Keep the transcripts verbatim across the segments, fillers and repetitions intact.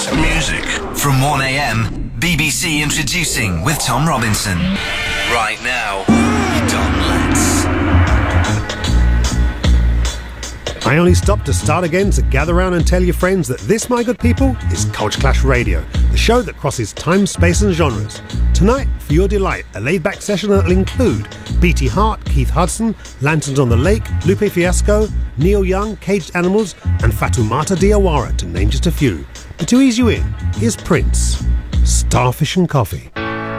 music. From one a m, B B C Introducing with Tom Robinson. Right now, Don Letts. I only stopped to start again to gather round and tell your friends that this, my good people, is Culture Clash Radio, the show that crosses time, space and genres. Tonight, for your delight, a laid-back session that will include B T Hart, Keith Hudson, Lanterns on the Lake, Lupe Fiasco, Neil Young, Caged Animals and Fatoumata Diawara, to name just a few. But to ease you in, here's Prince, Starfish and Coffee.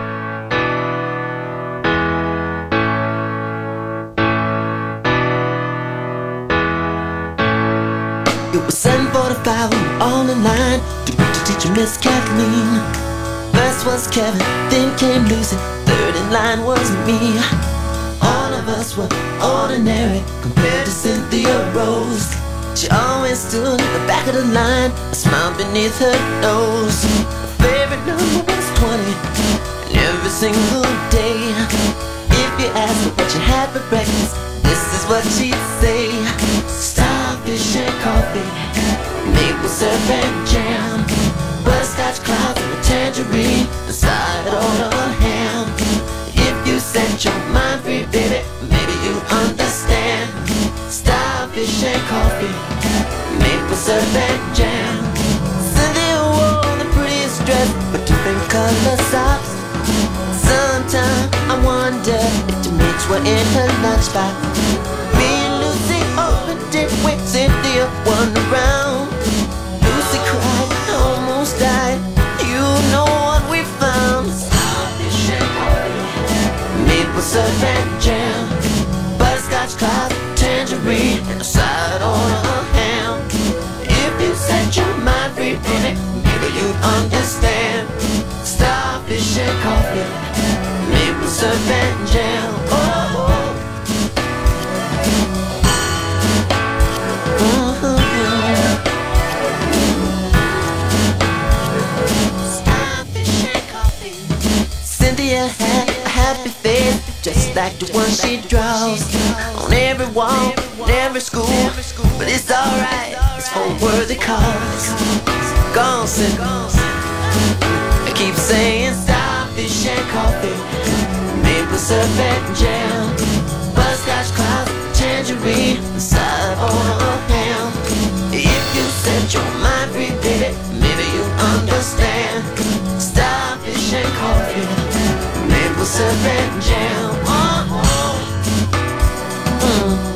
It was seven forty-five, we were all in line to meet your teacher, Miss Kathleen. First was Kevin, then came Lucy, third in line was me. All of us were ordinary compared to Cynthia Rose. She always stood at the back of the line, a smile beneath her nose. Her favorite number was twenty, and every single day, if you asked her what you had for breakfast, this is what she'd say: starfish and coffee, maple syrup and jam, butterscotch clouds and a tangerine, and side on a ham. If you set your mind free, baby, maybe you understand. Starfish and coffee, maple syrup and jam. Cynthia wore the prettiest dress with different color socks. Sometimes I wonder if the mates were in her lunchbox. Me and Lucy opened it when Cynthia won around. Lucy cried, almost died. You know what we found: starfish and coffee, maple syrup and jam, butterscotch clouds, tangerine, and a side on a ham. If you set your mind free, baby, maybe you'd understand. Starfish and coffee, maple syrup and jam. Oh, starfish and coffee. Cynthia had a happy face, just like the one she draws on every wall, in every school. But it's alright, it's for a worthy cause. Go on, Cynthia, I keep saying starfish and coffee, maple syrup and jam, butterscotch clouds, tangerine, and side on a ham. If you set your mind free, baby, maybe you understand. Starfish and coffee, maple syrup and jam. Oh, oh. Mm.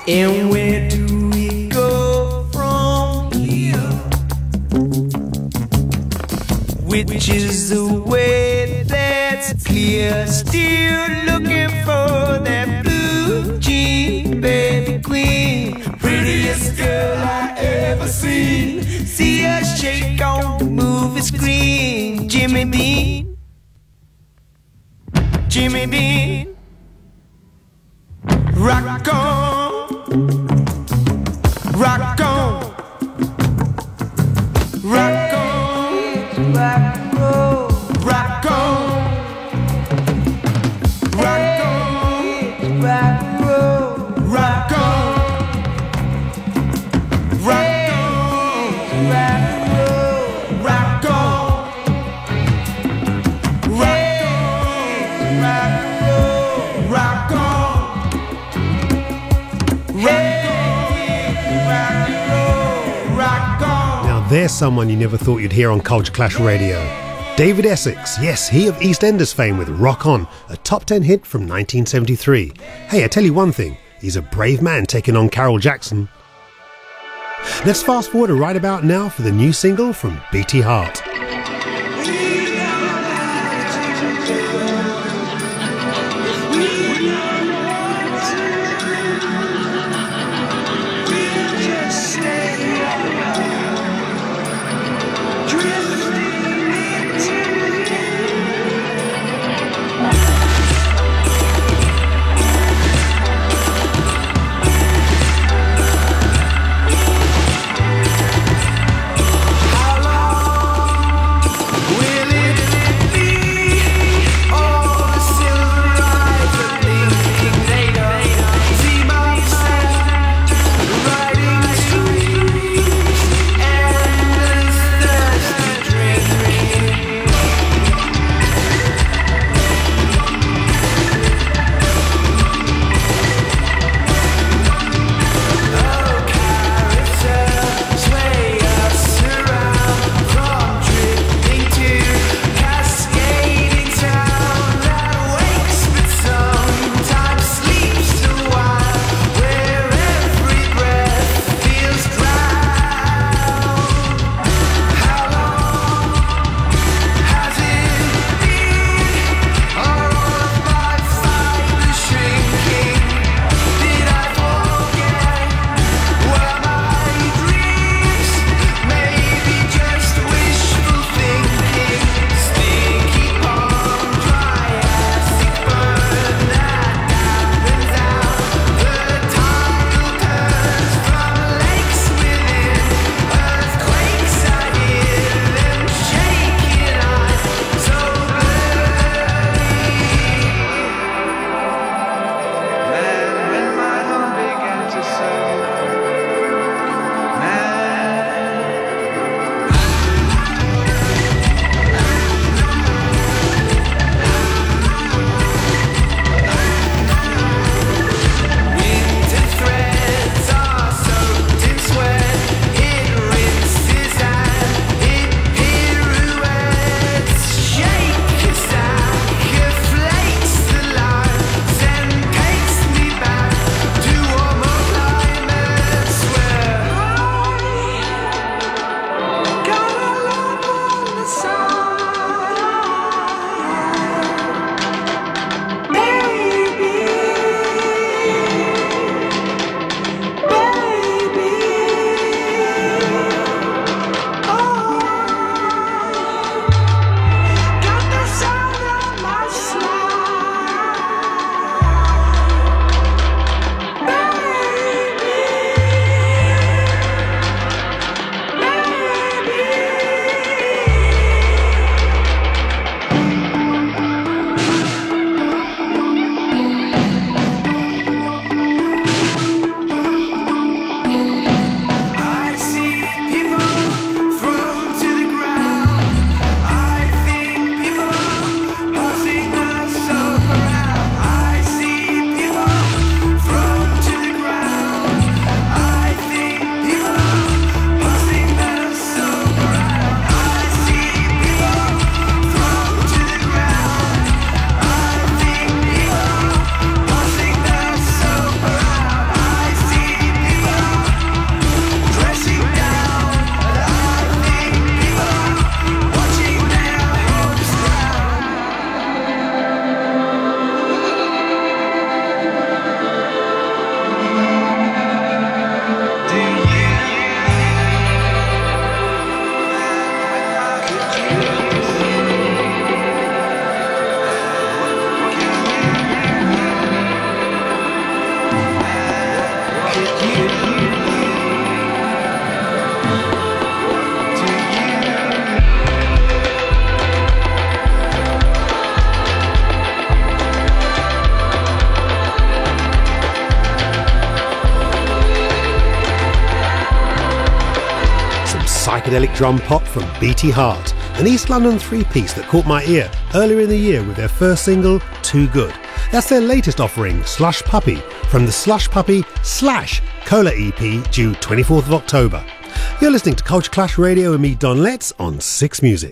And where do we go from here? Which is the way that's clear? Still looking for that blue jean baby queen, prettiest girl I ever seen. See her shake on the movie screen. Jimmy Bean, Jimmy Bean, rock on, rock on, rock on, rock on, rock on, rock on, rock on, rock on, rock on, rock on, rock on, rock on. Now there's someone you never thought you'd hear on Culture Clash Radio. David Essex, yes, he of EastEnders fame with Rock On, a top ten hit from nineteen seventy-three. Hey, I tell you one thing, he's a brave man taking on Carol Jackson. Let's fast forward to right about now for the new single from Beatty Hart. How long psychedelic drum pop from Beatty Heart, an East London three-piece that caught my ear earlier in the year with their first single, Too Good. That's their latest offering, Slush Puppy, from the Slush Puppy slash Cola E P due twenty-fourth of October. You're listening to Culture Clash Radio with me, Don Letts, on Six Music.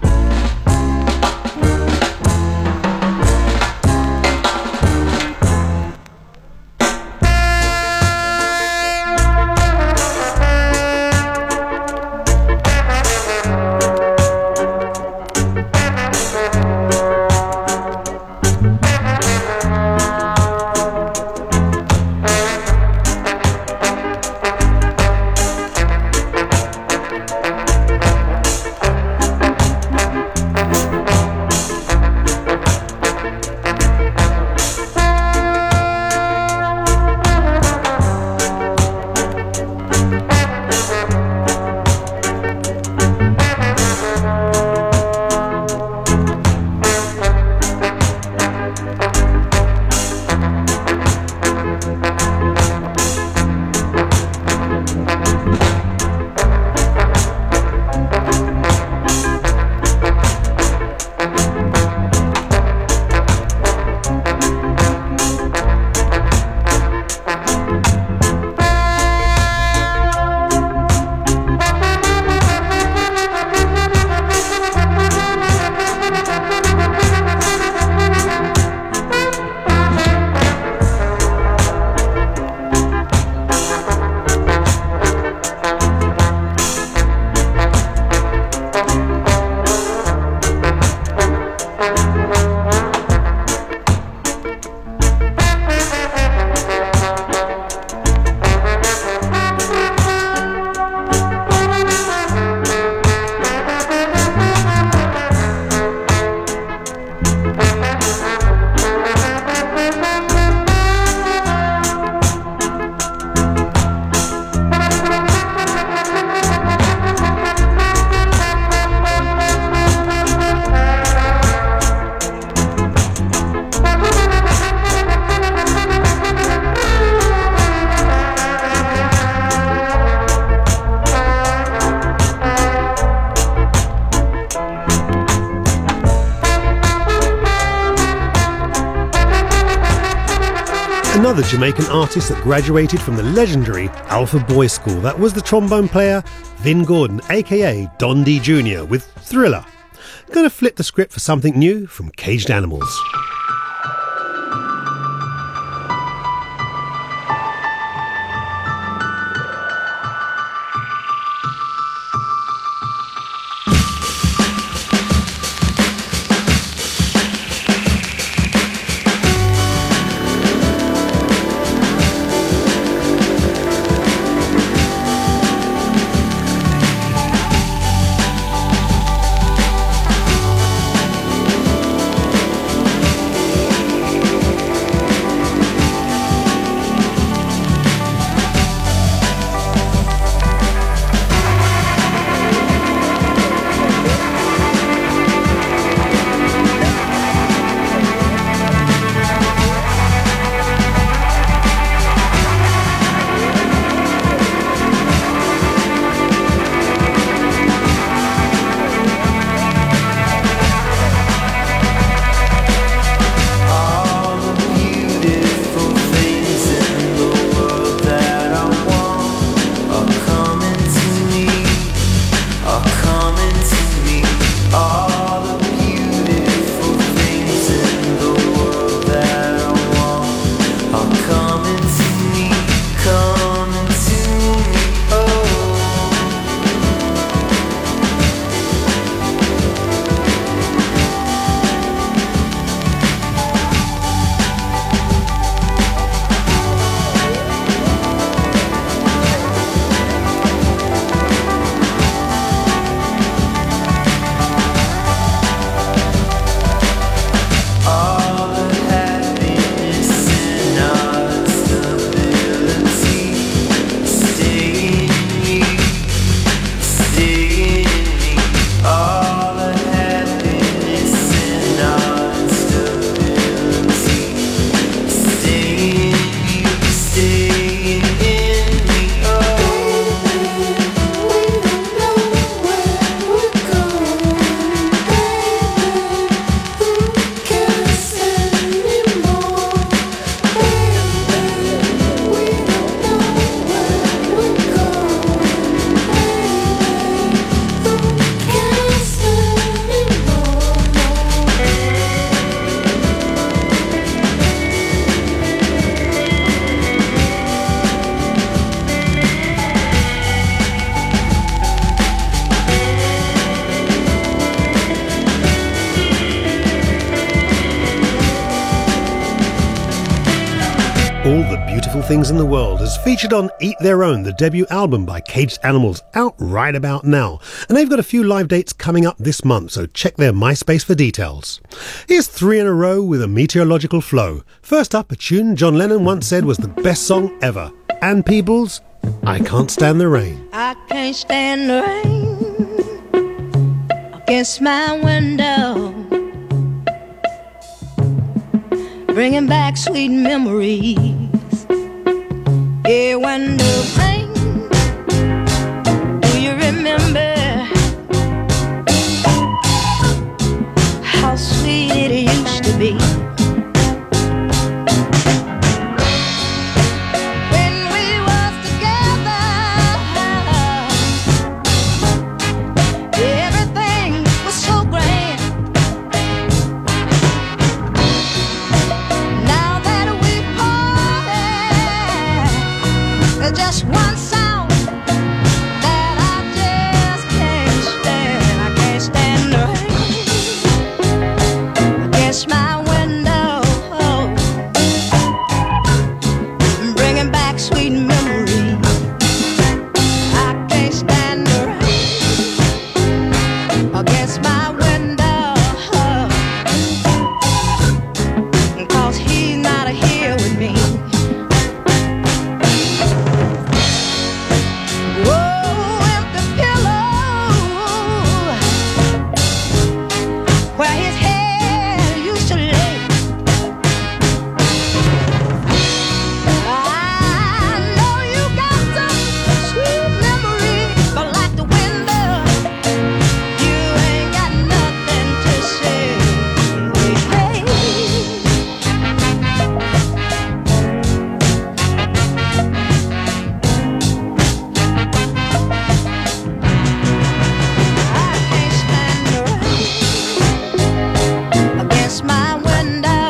Another Jamaican artist that graduated from the legendary Alpha Boys School, that was the trombone player Vin Gordon, aka Don D Junior, with Thriller. Gonna flip the script for something new from Caged Animals. beautiful things in the world is featured on Eat Their Own, the debut album by Caged Animals, out right about now. And they've got a few live dates coming up this month, so check their MySpace for details. Here's three in a row with a meteorological flow. First up, a tune John Lennon once said was the best song ever. Ann Peebles, I Can't Stand the Rain. I can't stand the rain against my window, bringing back sweet memories. Yeah, when the rain, do you remember how sweet it used to be? When we was together, everything was so grand. Now that we parted, there's just one sound that I just can't stand. I can't stand the rain against my window, bringing back sweet memories. I can't stand the rain against my window, 'cause he's not here with me. Whoa, empty pillow where his head used to lay. I know you got some sweet memories, but like the window, you ain't got nothing to say. Hey. I can't stand the rain against my window,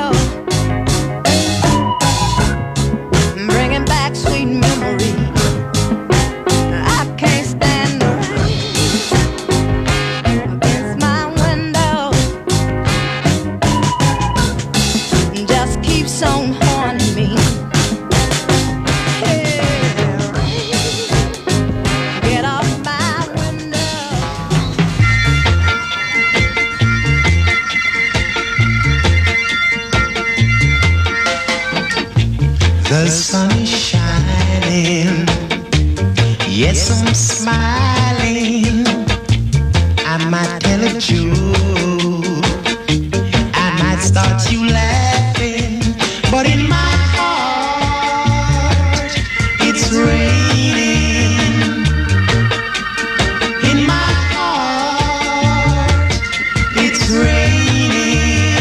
bringing back sweet memories. I can't stand the rain against my window, just keeps on haunting me. Yeah, rain, get off my window. The sun is shining, yes, I'm smiling. I might tell a joke, I might start you laughing, but in my heart, it's raining. In my heart, it's raining.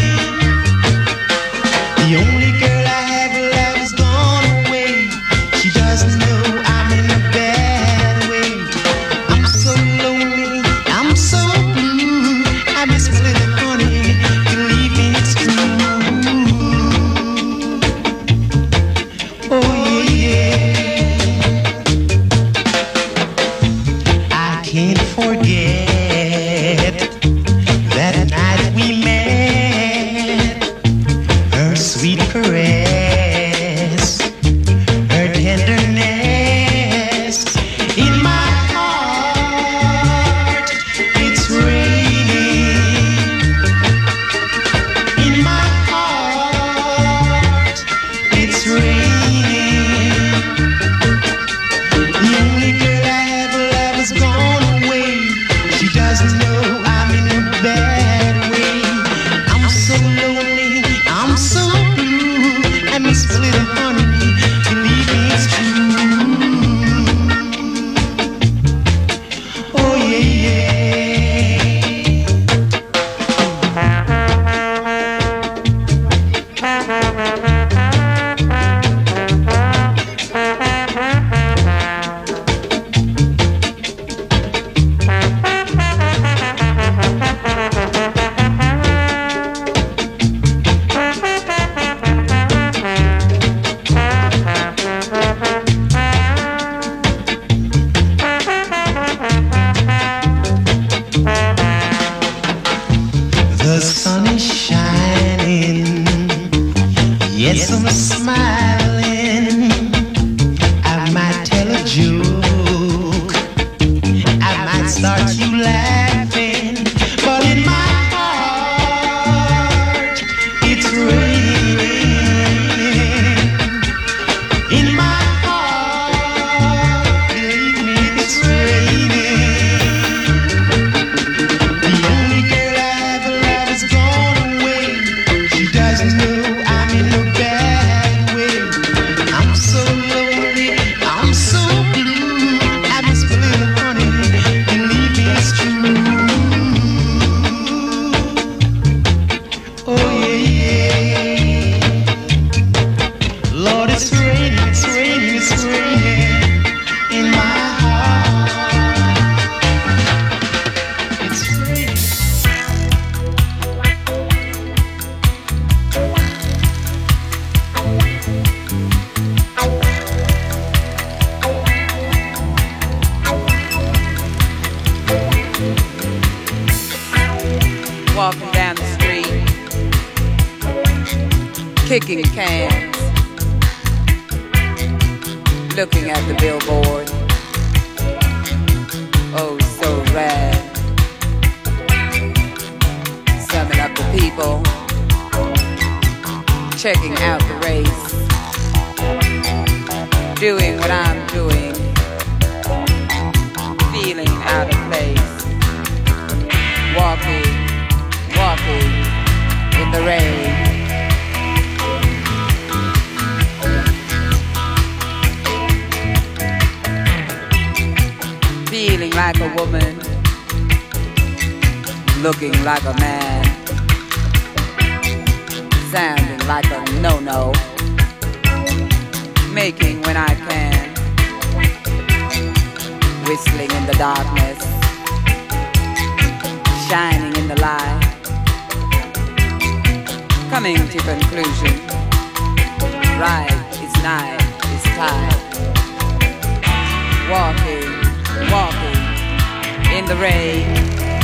The only girl I have loved is gone away. She doesn't know I'm in a bad way. I'm so lonely, I'm so blue. I miss my little honey. Believe me, it's true. Oh yeah. I can't forget that night we met. Her sweet caress, her tenderness. In my heart, it's raining. In my heart, it's raining. The only girl I ever loved has gone away. She doesn't know I'm in a bad way. I'm so lonely, I'm so blue. I miss my little honey. Believe me, it's true. Oh yeah, yeah. The sun is shining, yes, I'm smiling. kicking cans, looking at the billboard. Oh, so rad. Summing up the people, checking out the race, doing what I'm doing, feeling out of place, walking, walking in the rain. Feeling like a woman, looking like a man, sounding like a no-no, making when I can, whistling in the darkness, shining in the light, coming to conclusion, right is night is time, walking, walking in the rain.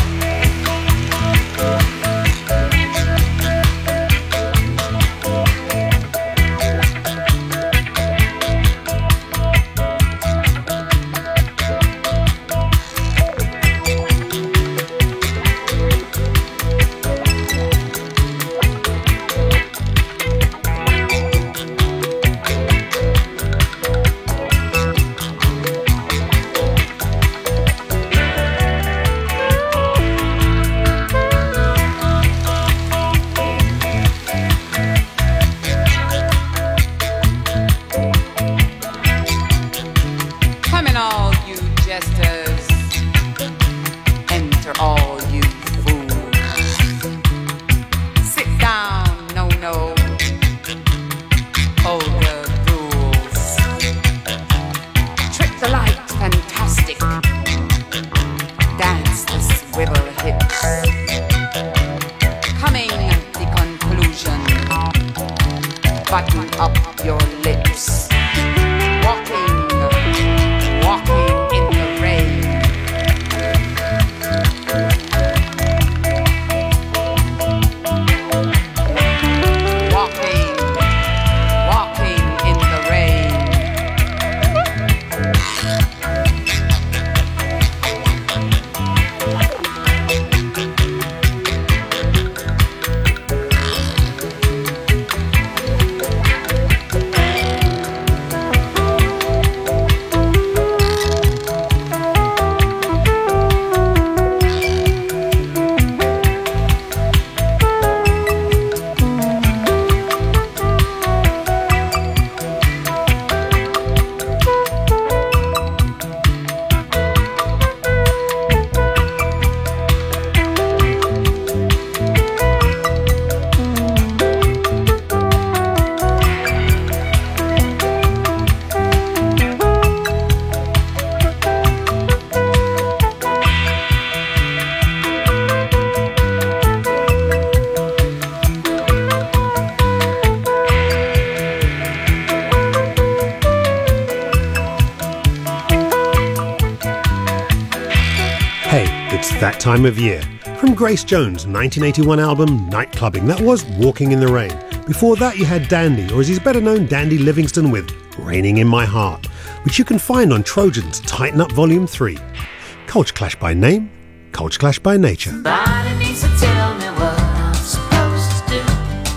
That Time of Year, from Grace Jones' nineteen eighty-one album Night Clubbing. That was Walking in the Rain. Before that you had Dandy, or as he's better known, Dandy Livingstone, with Raining in My Heart, which you can find on Trojan's Tighten Up Volume three. Culture Clash by name, Culture Clash by nature. Somebody needs to tell me what I'm supposed to do.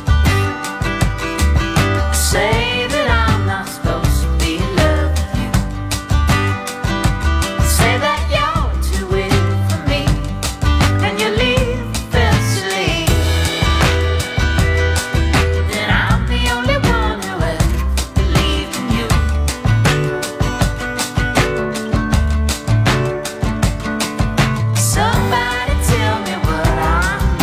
Say that I'm not supposed to be in love with you. Say that you're too weak for me, and you leave eventually. Then I'm the only one who ever believed in you. Somebody tell me what I'm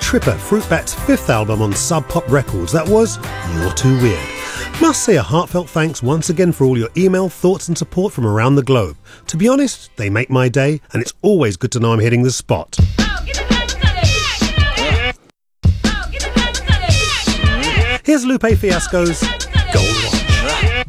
tripper Fruitbat's fifth album on Sub Pop Records. That was You're Too Weird. Must say a heartfelt thanks once again for all your email, thoughts and support from around the globe. To be honest, they make my day, and it's always good to know I'm hitting the spot. Here's Lupe Fiasco's Gold Watch.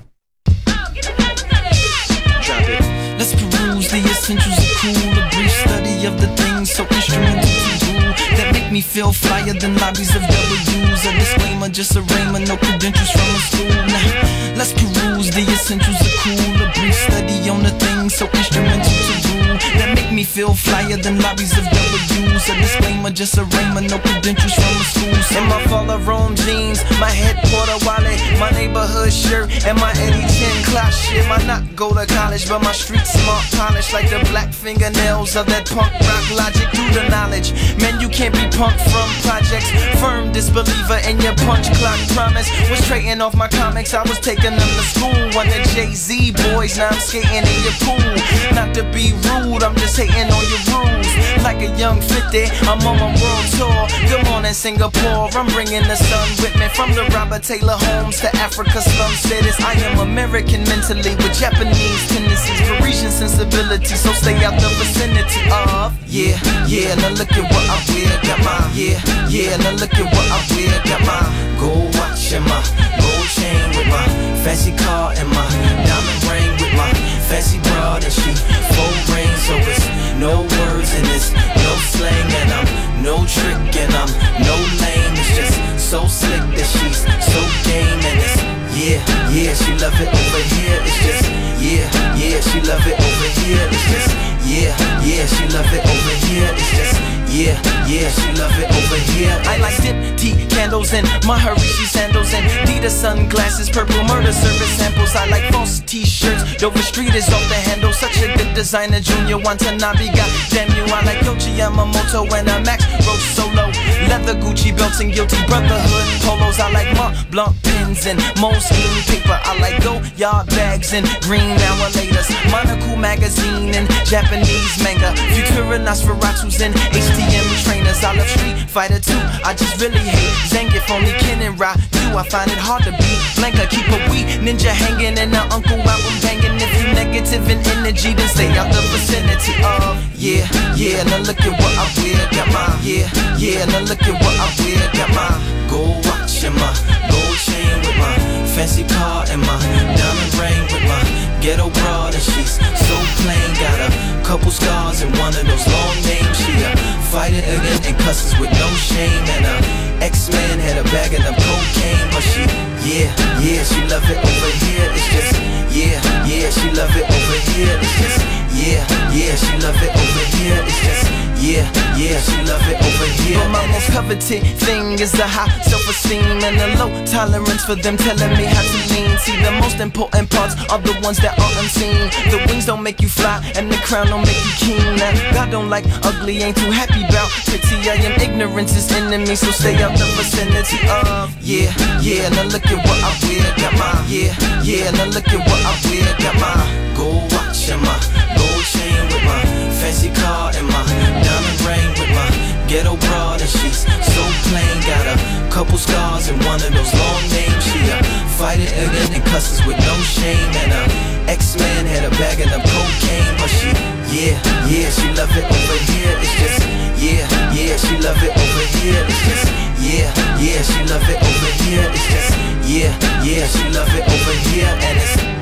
Let's peruse the essentials of cool, a brief study of the things so instrumental to rule that make me feel flyer than lobbies of W's. A disclaimer, just a rhema, no credentials from a school. Now, let's peruse the essentials of cool, a brief study on the things so instrumental to rule that make me feel flyer than lobbies of W's. A disclaimer, just a rhema, no credentials from a school. So in my fall of Rome jeans, my head Porter wallet, my neighborhood shirt, and my Eddie ten clock shit. My not go to college, but my street smart polish like the black fingernails of that punk rock logic through the knowledge. Man, you can't be punked from projects. Firm disbeliever in your punch clock promise. Was trading off my comics, I was taking them to school. One of Jay-Z boys, now I'm skating in your pool. Not to be rude, I'm just hating on your rules. Like a young fifty, I'm on my world tour. Good morning, Singapore. I'm bringing the sun with me. From the Robert Taylor homes to Africa slum cities. I am American mentally with Japanese tendencies, Parisian sensibility, so stay out the vicinity of. Yeah, yeah, now look at what I wear. Got my, yeah, yeah, now look at what I wear. Got my gold watch and my gold chain with my fancy car and my diamond ring with my fancy broad, and she full rain, so it's no words and it's no slang, and I'm no trick and I'm no lame. It's just so slick that she's so game, and it's yeah, yeah, she love it over here. It's just yeah, yeah, she love it over here. It's just yeah, yeah, she love it over here. It's just yeah, yeah, she love it over here. I like dip tea candles and Maharishi sandals and Dita sunglasses, purple murder service samples. I like false t-shirts, Dover Street is off the handle. Such a good designer, Junior Watanabe. God damn you, I like Yoichi Yamamoto and a Max Roach solo. Leather Gucci belts and Guilty Brotherhood polos. I like Mont Blanc pens and Moleskine paper. I like Goyard bags and green hourlators, Monocle magazine and Japanese manga, Futura Nosferatus and H T M trainers. I love Street Fighter two, I just really hate Zangief, only Ken and Ryu. I find it hard to beat Blanca, keep a wee ninja hanging and her uncle album banging. If you negative in energy, then stay out the vicinity of. Yeah, yeah, now look at what I wear. Got my, yeah, yeah, now look at what I wear. Got my gold watch and my gold chain with my fancy car and my diamond ring with my ghetto broad, and she's so plain. Got a couple scars and one of those long names. She a fighter again and cusses with no shame, and a X-Man had a bag of cocaine, but she, yeah, yeah, she love it over here. It's just yeah, yeah, she love it over here. It's just yeah, yeah, she love it over here. It's just yeah, yeah, she love it over here. But my most coveted thing is the high self-esteem and the low tolerance for them telling me how to lean. See, the most important parts are the ones that are unseen. The wings don't make you fly and the crown don't make you keen. Now, God don't like ugly, ain't too happy about pretty. I am ignorance is enemy, so stay out the vicinity of. Yeah, yeah, now look at what I wear. Got my, yeah, yeah, now look at what I wear. Got my gold watch and my gold chain with my fancy car and my diamond ring with my ghetto broad, and she's so plain. Got a couple scars and one of those long names. She a fighter again and cusses with no shame, and a X-Man had a bag of cocaine, but she yeah, yeah, she love it over here. It's just yeah, yeah, she love it over here. It's just yeah, yeah, she love it over here. It's just yeah, yeah, she love it over here, and it's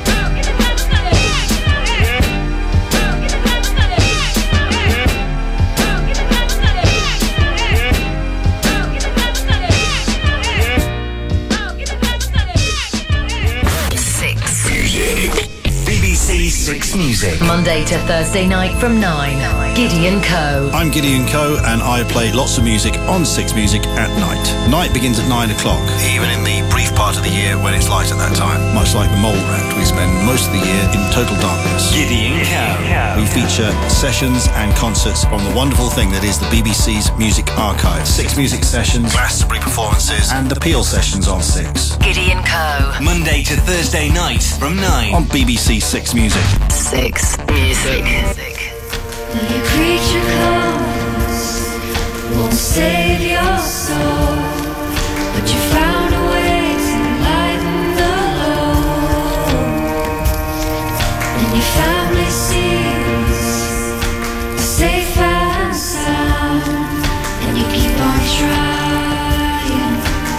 six Music. Monday to Thursday night from nine. Gideon Coe. I'm Gideon Coe, and I play lots of music on Six Music at night. Night begins at nine o'clock, even in the brief part of the year when it's light at that time. Much like the Mole Rat, we spend most of the year in total darkness. Gideon Coe. We feature sessions and concerts on the wonderful thing that is the B B C's Music Archive. Six Music sessions, Glastonbury performances, and appeal sessions on Six. Gideon Coe. Monday to Thursday night from nine. On B B C Six Music. Six Music. Your creature comes won't save your soul, but you found a way to lighten the load. And your family seems safe and sound, and you keep on trying.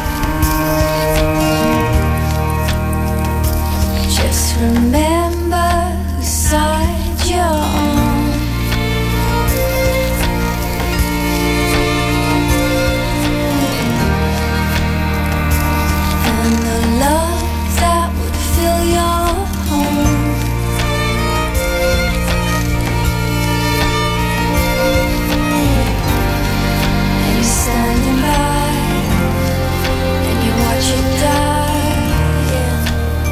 Just remember whose side you're on. And the love that would fill your home. And you're standing by, and you watch it die, yeah.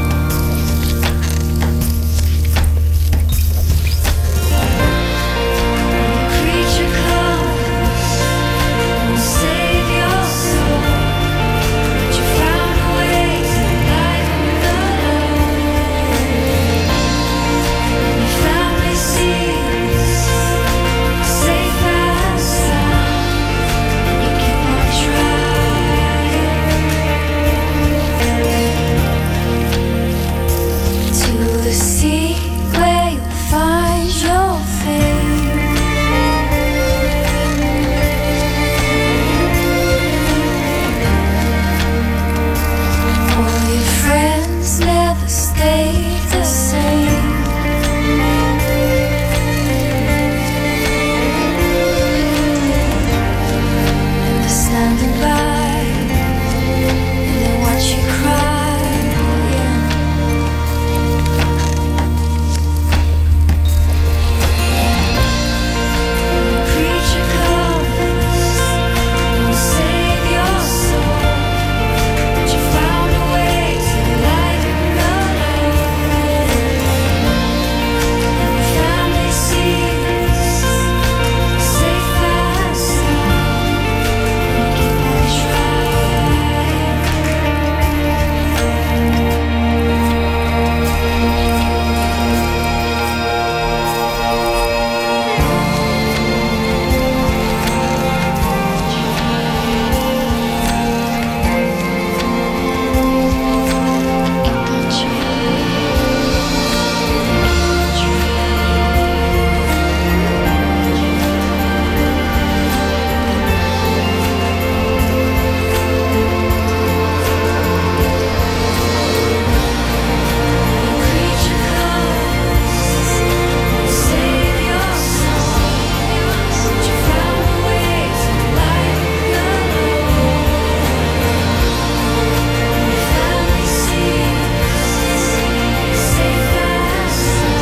Creature comes, won't save your soul, but you found a way to lighten the load. And your family seems safe and sound, and you keep on trying. To the sea where you'll find your fate. All your friends never stay the same. And they're standing by, and they watch you cry, yeah. Creature comes, won't save your soul, but you found a way to lighten the load. And your family seems safe and sound, and you keep on trying. Creature comes, won't save your soul, but you found a way to lighten the load. And your family seems safe and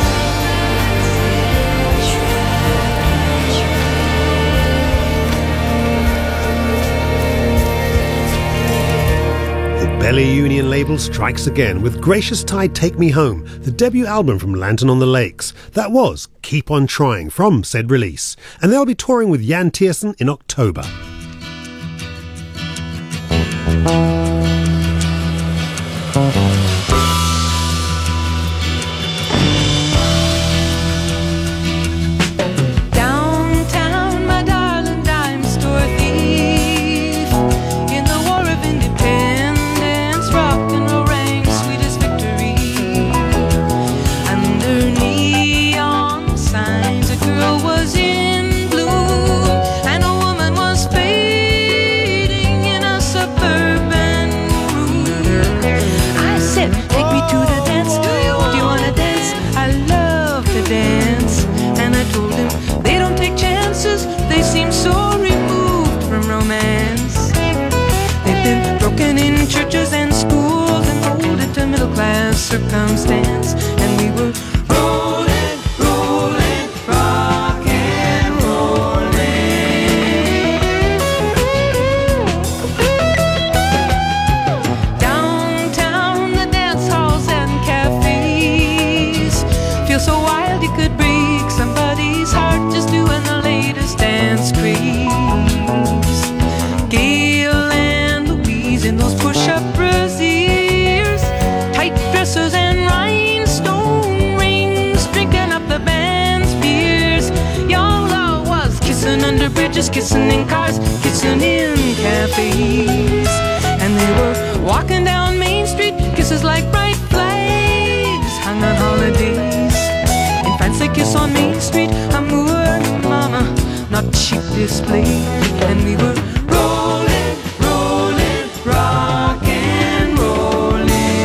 The Belly Union label strikes again with Gracious Tide Take Me Home, the debut album from Lantern on the Lakes. That was Keep On Trying from said release. And they'll be touring with Jan Tiersen in October. Downtown, my darling dime store thief. In the war of independence, rock and roll rang sweetest victory. Under neon signs, a girl was in bloom, and a woman was fading in a suburban room. I said, take me to the dance. Do you wanna dance? I love to dance. And I told him, they don't take chances. They seem so removed from romance. They've been broken in churches and schools and molded to middle class circumstance. And we were rolling, rolling, rock and rolling. Downtown, the dance halls and cafes feel so wild you could break somebody's heart just doing the latest dance craze. Gail and Louise in those push-up brassiers, tight dresses and rhinestone rings, drinking up the band's beers. Y'all was kissing under bridges just kissing in cars, kissing in cafes. And they were walking down Main Street, kisses like bright flags hung on holidays. In fancy kiss on Main Street, amour, mama, not cheap display. And we were rolling, rolling, rock and rolling.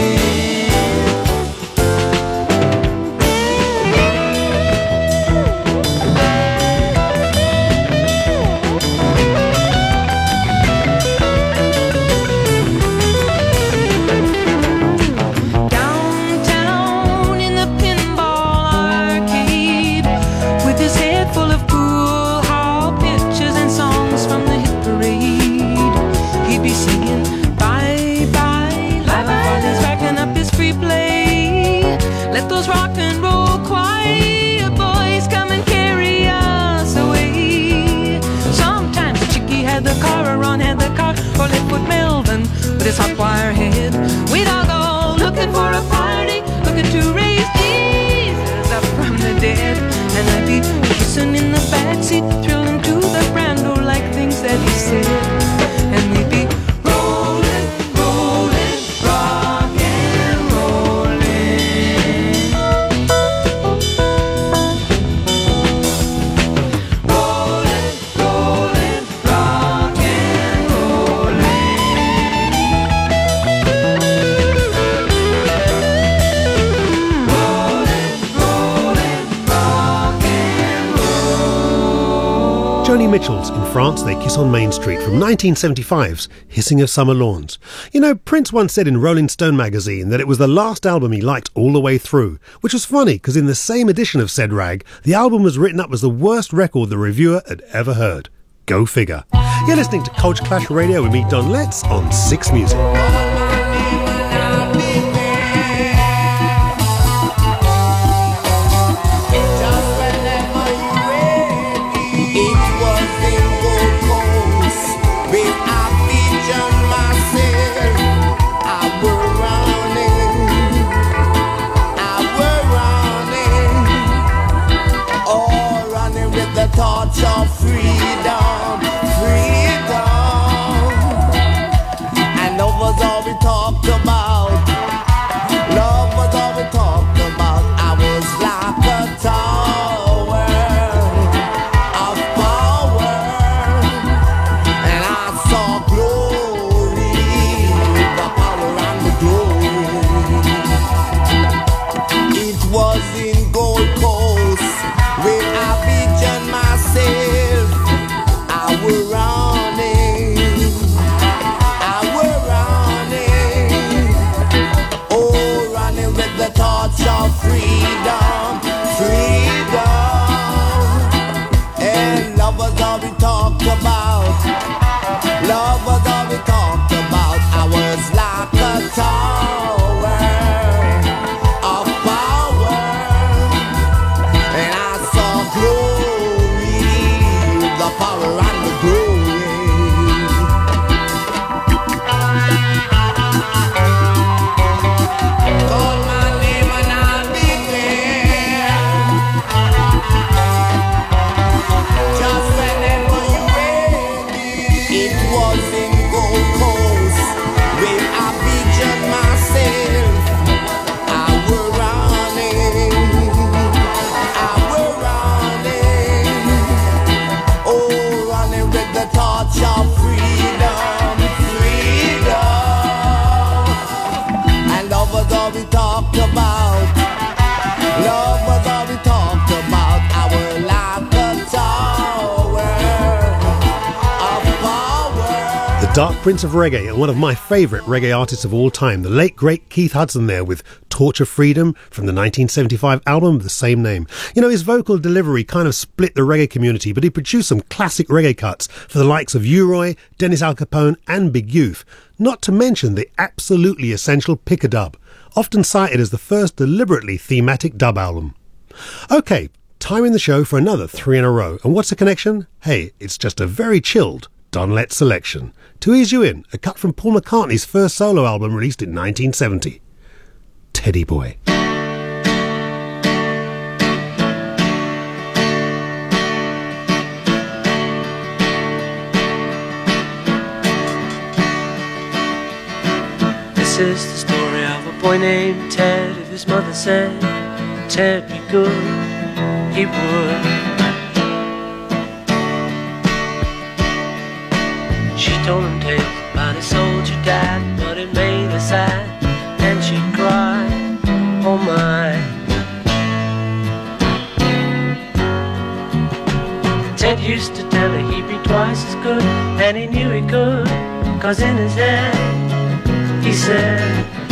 Downtown in the pinball arcade, with his head full of pool hall pictures and songs from the hit parade, he'd be singing bye bye, bye bye, he's racking up his free play. Let those rock and roll choir boys come and carry us away. Sometimes the chickie had the car, or Ron had the car, or Liquid Melvin with his hot wire head. We'd all go looking for a party, looking to raise Jesus up from the dead. And I'd be kissing in the backseat, thrilling to the brando like things that he said. And we'd be rolling, rolling, rock and rolling. Rolling, rolling, rock and rolling. Joni Mitchell's In France They Kiss on Main Street from nineteen seventy-five's Hissing of Summer Lawns. You know, Prince once said in Rolling Stone magazine that it was the last album he liked all the way through, which was funny because in the same edition of said rag, the album was written up as the worst record the reviewer had ever heard. Go figure. You're listening to Culture Clash Radio with me, Don Letts, on Six Music. Thoughts of freedom, freedom, and love was all we talked about. Love was all we talked about. I was like a tower of power, and I saw glory, the power and the glory. It was in Gold Coast where Abidjan myself, I were running, I were running, oh, running with the thoughts of freedom, freedom, and love was all we talked about, love was all we talked about. I was like a tower of power, and I saw glory, the power and the glory. Call my name and I'll be there. Just whenever you're ready. It was in Gold Coast where I Abidjan myself, I were running, I were running, oh, running with the torch of freedom, freedom, and love was all we talked about, love was all we talked about. I were like a tower of power. The Dark Prince of Reggae, and one of my favourite reggae artists of all time, the late great Keith Hudson there with Torch of Freedom from the nineteen seventy-five album of the same name. You know, his vocal delivery kind of split the reggae community, but he produced some classic reggae cuts for the likes of U-Roy, Dennis Al Capone and Big Youth, not to mention the absolutely essential Pick-a-Dub, often cited as the first deliberately thematic dub album. Okay, time in the show for another three in a row, and what's the connection? Hey, it's just a very chilled Don Letts selection. To ease you in, a cut from Paul McCartney's first solo album released in nineteen seventy. Teddy Boy. This is the story of a boy named Ted. If his mother said Ted be good, he would. She told him tales about his soldier dad, but it made her sad, and she cried, oh my. Ted used to tell her he'd be twice as good, and he knew he could, 'cause in his head he said,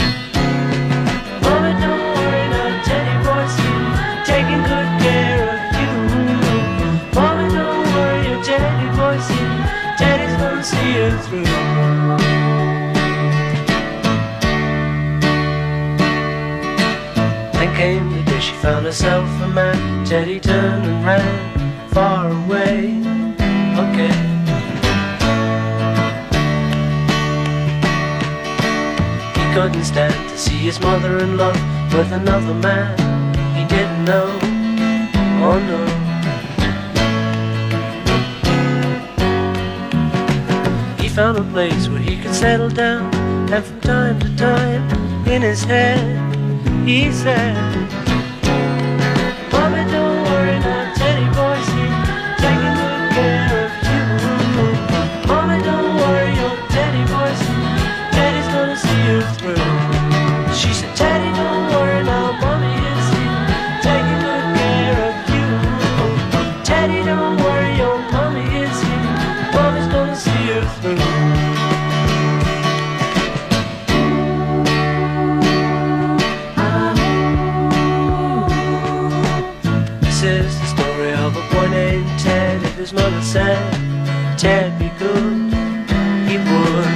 Mama, don't worry now, Teddy boy's taking good care of you. Mama, don't worry, your Teddy boy's here, Teddy's gonna see you through. Then came the day she found herself a man. Teddy turned and ran far away. Okay. Couldn't stand to see his mother in love with another man he didn't know. Oh no. He found a place where he could settle down, and from time to time in his head he said, Mommy, don't worry now, Teddy boy's here, taking good care of you. Mommy, don't worry, your Teddy boy's here, Teddy's gonna see you through. She said, Teddy, don't worry now, Mommy is here, taking good care of you. Teddy, don't worry, your Mommy is here, Mommy's gonna see you through. This is the story of a boy named Ted. If his mother said Ted be good, he would.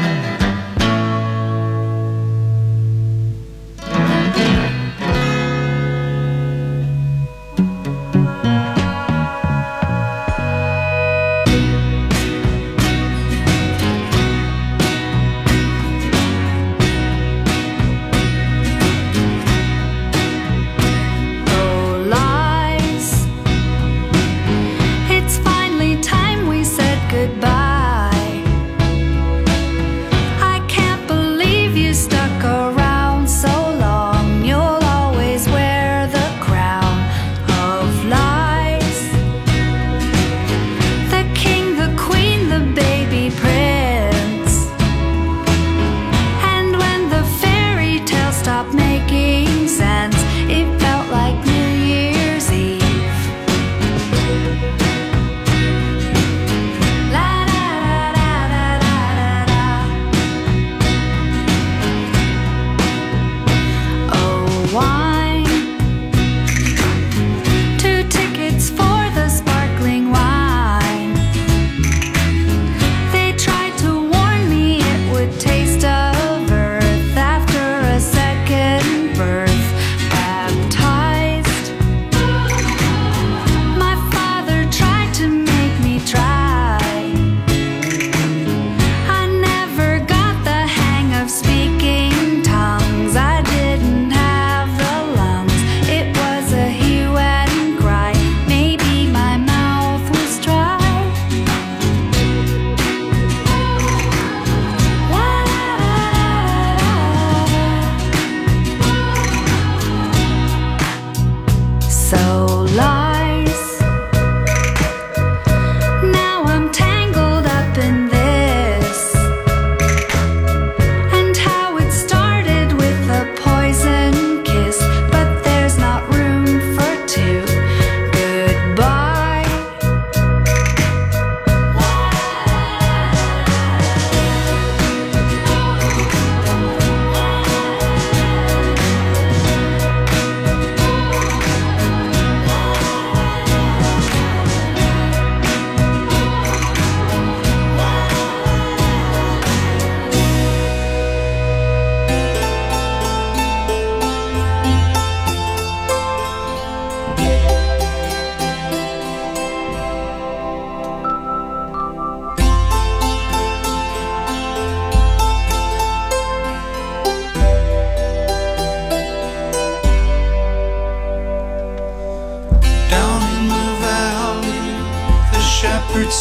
shepherd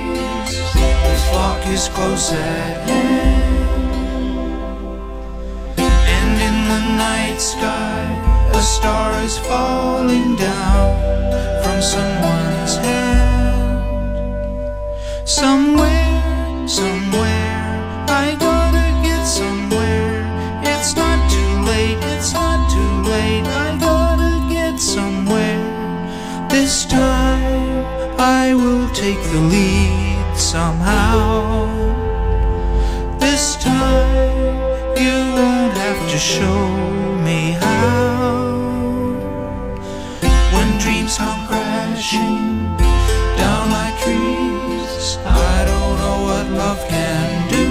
sees his flock is close at hand. night sky, a star is falling down from someone's hand. Somewhere, somewhere, I gotta get somewhere. It's not too late, it's not too late, I gotta get somewhere. This time I will take the lead somehow. This time you won't have to show me how. When dreams come crashing down like trees, I don't know what love can do.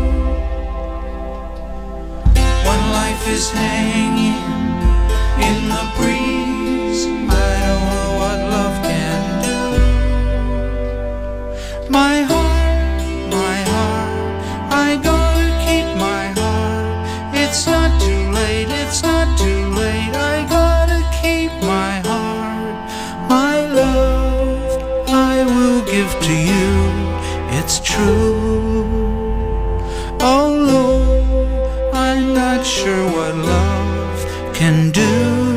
When life is hanging in the breeze, I don't know what love can do. My heart, my heart, I gotta keep my heart. It's not too late, it's not too late, I gotta keep my heart. My love, I will give to you, it's true. Although I'm not sure what love can do.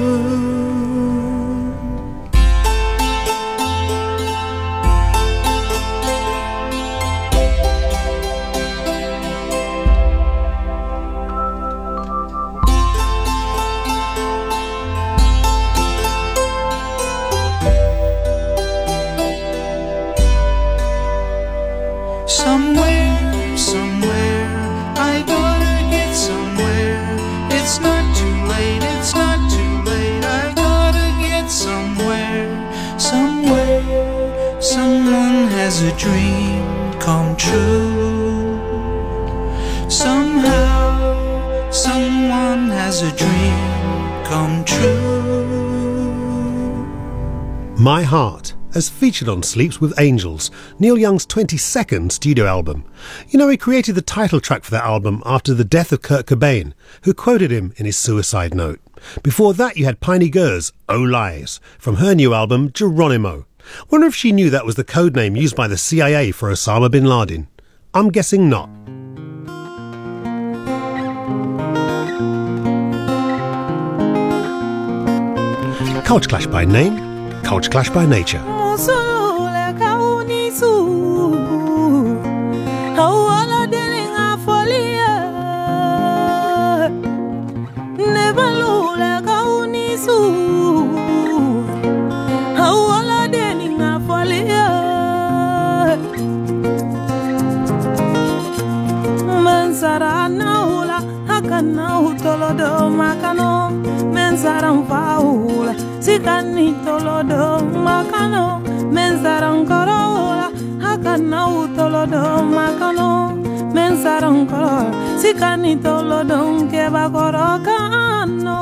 Somewhere, somewhere, I gotta get somewhere. It's not too late, it's not too late, I gotta get somewhere. Somewhere, someone has a dream come true. Somehow, someone has a dream come true. My Heart, as featured on Sleeps with Angels, Neil Young's twenty-second studio album. You know, he created the title track for that album after the death of Kurt Cobain, who quoted him in his suicide note. Before that, you had Piney Gers' Oh Lies, from her new album, Geronimo. Wonder if she knew that was the code name used by the C I A for Osama bin Laden. I'm guessing not. Culture Clash by name, Culture Clash by nature. Sikani tolodo makano mensaran korola hakana utolodo makano mensaran korola sikani tolodo keba korokano.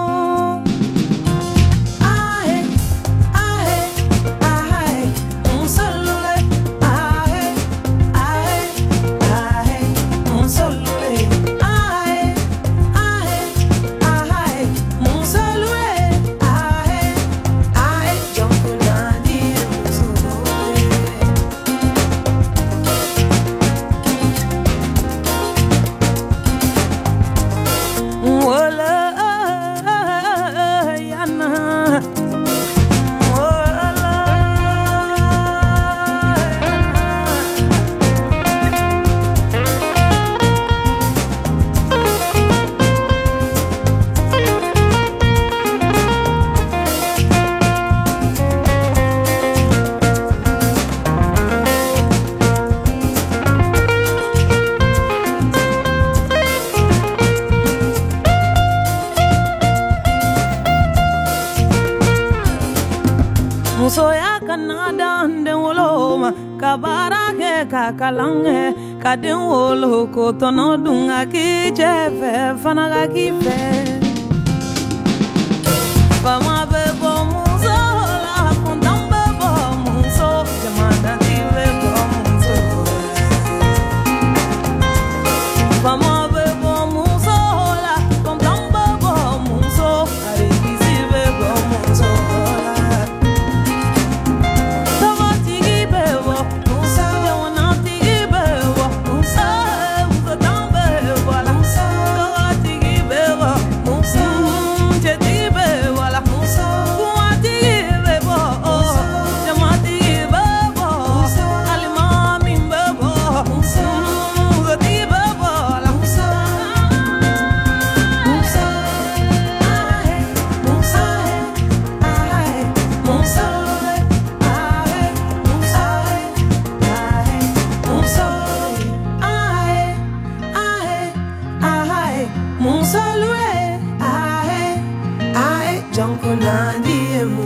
Musoya Canada and Woloma, Kabarake Kakalange, Kadin Wolo, Kotono Dungaki, Jeff, Fanagaki Fe. Fama Bebo Musola, Kundamba Muso, Jamana Bebo Muso. Fama Bebo Musola, Kundamba Muso, Arisi Bebo Muso.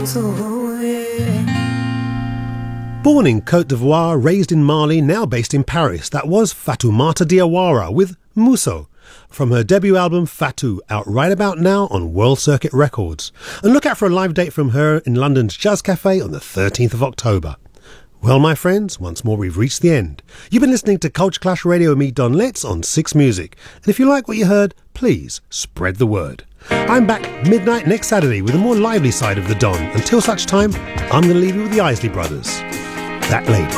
Born in Côte d'Ivoire, raised in Mali, now based in Paris, that was Fatoumata Diawara with Muso, from her debut album Fatou, out right about now on World Circuit Records. And look out for a live date from her in London's Jazz Cafe on the thirteenth of October. Well, my friends, once more we've reached the end. You've been listening to Culture Clash Radio with me, Don Letts, on Six Music. And if you like what you heard, please spread the word. I'm back midnight next Saturday with a more lively side of the Don. Until such time, I'm going to leave you with the Isley Brothers. That lady.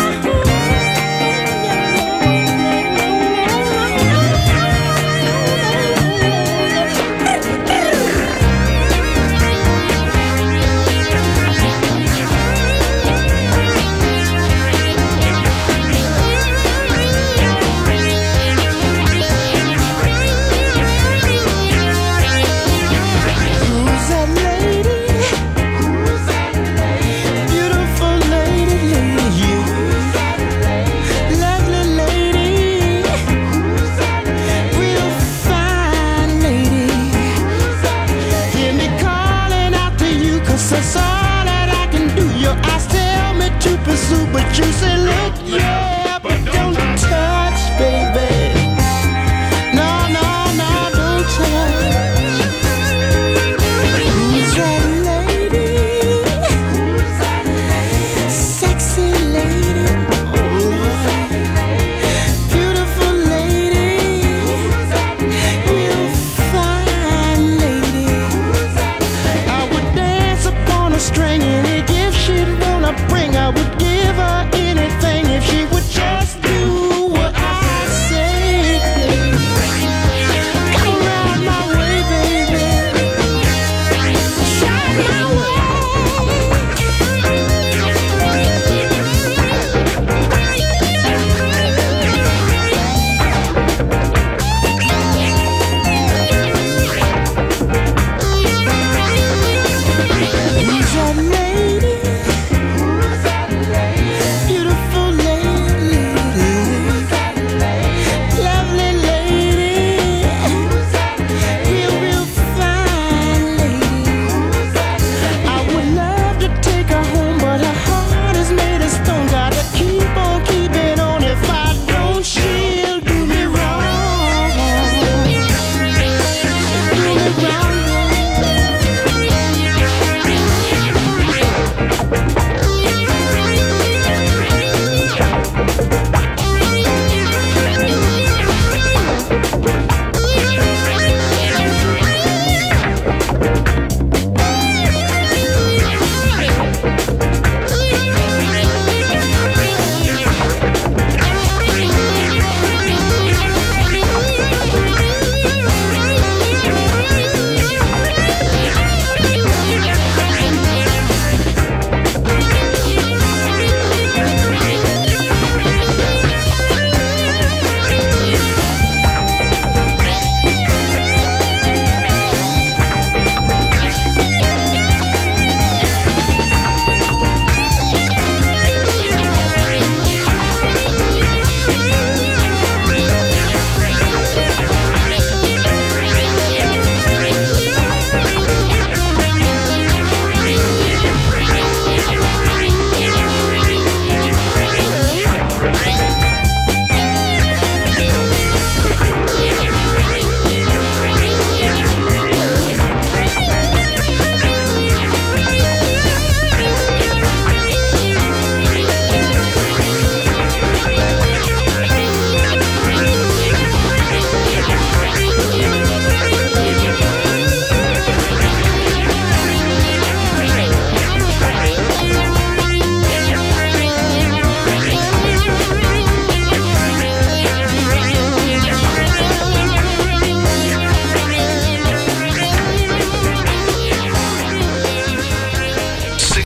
That's all that I can do. Your eyes tell me to pursue, but you say, look, yeah, but don't touch, baby. No, no, no, don't touch. Who's that lady? Who's that lady? Sexy lady. Beautiful lady. Real fine lady. I would dance upon a string, any gift she'd wanna bring, I would give her anything if she would just do what I say. Come around my way, baby. Shine my Who's that lady?